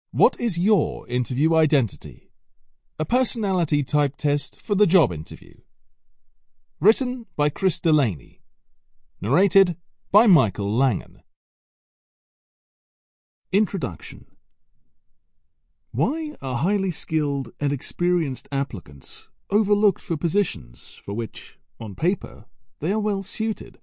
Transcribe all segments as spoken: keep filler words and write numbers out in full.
What is your interview identity? A personality type test for the job interview. Written by Chris Delaney. Narrated by Michael Langen. Introduction. Why are highly skilled and experienced applicants overlooked for positions for which, on paper, they are well suited?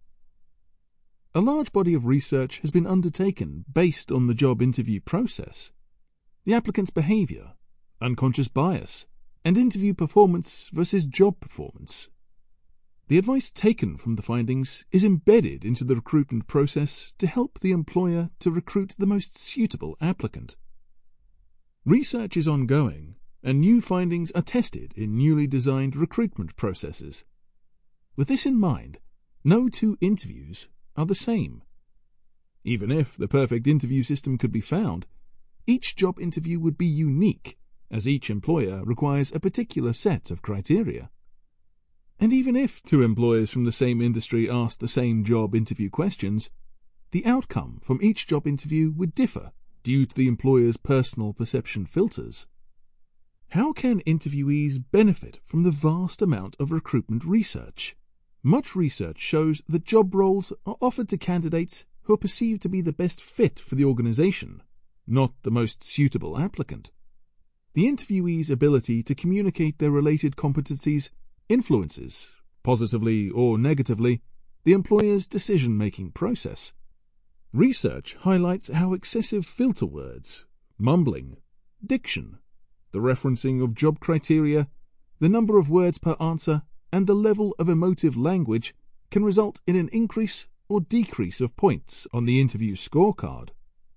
A large body of research has been undertaken based on the job interview process, the applicant's behavior, unconscious bias, and interview performance versus job performance. The advice taken from the findings is embedded into the recruitment process to help the employer to recruit the most suitable applicant. Research is ongoing, and new findings are tested in newly designed recruitment processes. With this in mind, no two interviews are the same. Even if the perfect interview system could be found, each job interview would be unique, as each employer requires a particular set of criteria. And even if two employers from the same industry asked the same job interview questions, the outcome from each job interview would differ due to the employer's personal perception filters. How can interviewees benefit from the vast amount of recruitment research? Much research shows that job roles are offered to candidates who are perceived to be the best fit for the organization, not the most suitable applicant. The interviewee's ability to communicate their related competencies influences, positively or negatively, the employer's decision-making process. Research highlights how excessive filter words, mumbling, diction, the referencing of job criteria, the number of words per answer, and the level of emotive language can result in an increase or decrease of points on the interview scorecard.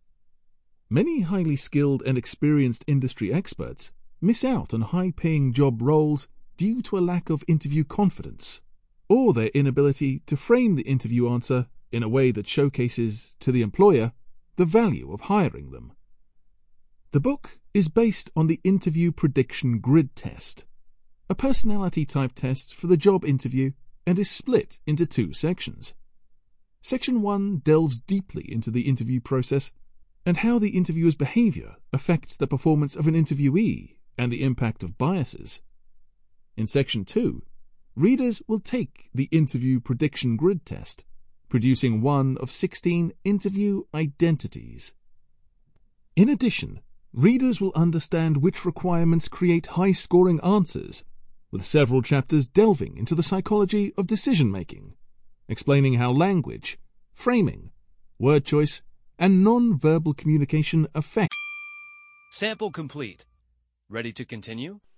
Many highly skilled and experienced industry experts miss out on high-paying job roles due to a lack of interview confidence, or their inability to frame the interview answer in a way that showcases to the employer the value of hiring them. The book is based on the Interview Prediction Grid Test, a personality type test for the job interview, and is split into two sections. Section one delves deeply into the interview process and how the interviewer's behavior affects the performance of an interviewee and the impact of biases. In Section two, readers will take the Interview Prediction Grid Test, producing one of sixteen interview identities. In addition, readers will understand which requirements create high-scoring answers, with several chapters delving into the psychology of decision-making, explaining how language, framing, word choice, and non-verbal communication affect. Sample complete. Ready to continue?